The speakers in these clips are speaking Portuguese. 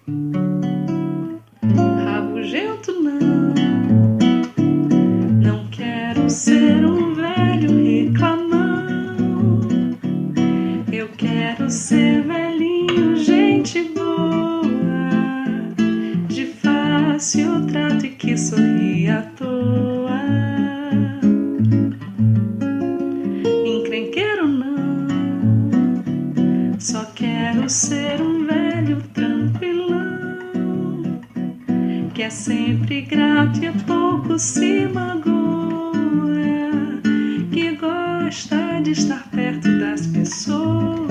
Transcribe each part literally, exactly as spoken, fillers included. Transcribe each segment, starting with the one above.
Rabugento não, não quero ser um velho reclamão. Eu quero ser velhinho, gente boa, de fácil trato e que sorri à toa. Encrenqueiro não, só quero ser um velho tranquilão, que é sempre grato e a pouco se magoa, que gosta de estar perto das pessoas.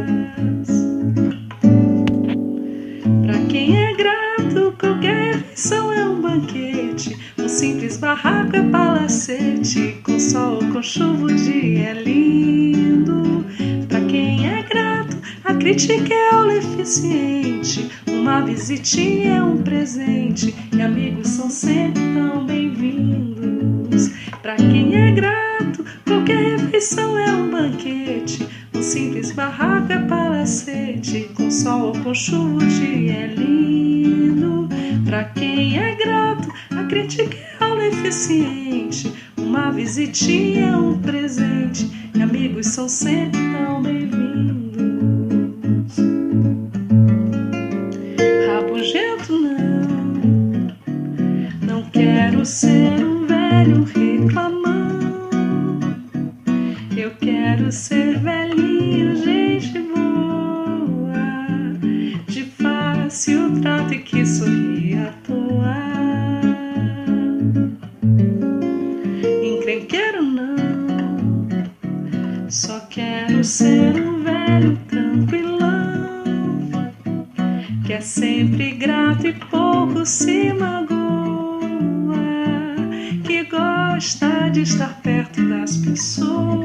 Pra quem é grato, qualquer refeição é um banquete, um simples barraco é palacete, com sol ou com chuva o dia é lindo. Pra quem é grato, a crítica é aula eficiente, uma visitinha é um presente, e amigos são sempre tão bem-vindos. Pra quem é grato, qualquer refeição é um banquete, um simples barraco é palacete, com sol ou com chuva o dia é lindo. Pra quem é grato, a crítica é aula eficiente, uma visitinha é um presente, e amigos são sempre tão bem-vindos. Rabugento não, não quero ser um velho reclamão. Eu quero ser velhinho, gente boa, de fácil trato e que sorri à toa. Encrenqueiro não, só quero ser um velho tranquilão, que é sempre grato e pouco se magoa, que gosta de estar perto das pessoas.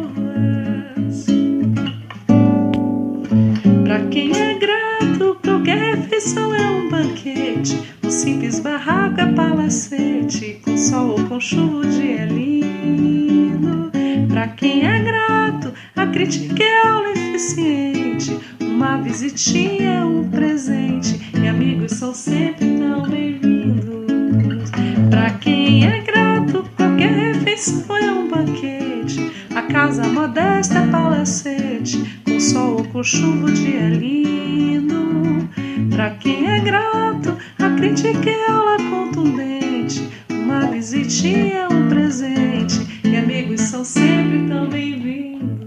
Pra quem é grato, qualquer refeição é um banquete, um simples barraco é palacete, com sol ou com chuva o dia é lindo. Pra quem é grato, a crítica é aula eficiente, uma visitinha é um presente, e amigos são sempre tão bem-vindos. Pra quem é grato, qualquer refeição é um banquete, a casa modesta é palacete, com sol ou com chuva o dia é lindo. Pra quem é grato, a crítica é aula contundente, uma visitinha é um presente, e amigos são sempre tão bem-vindos.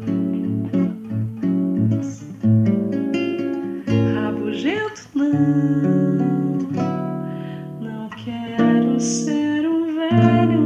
Rabugento não, não quero ser um velho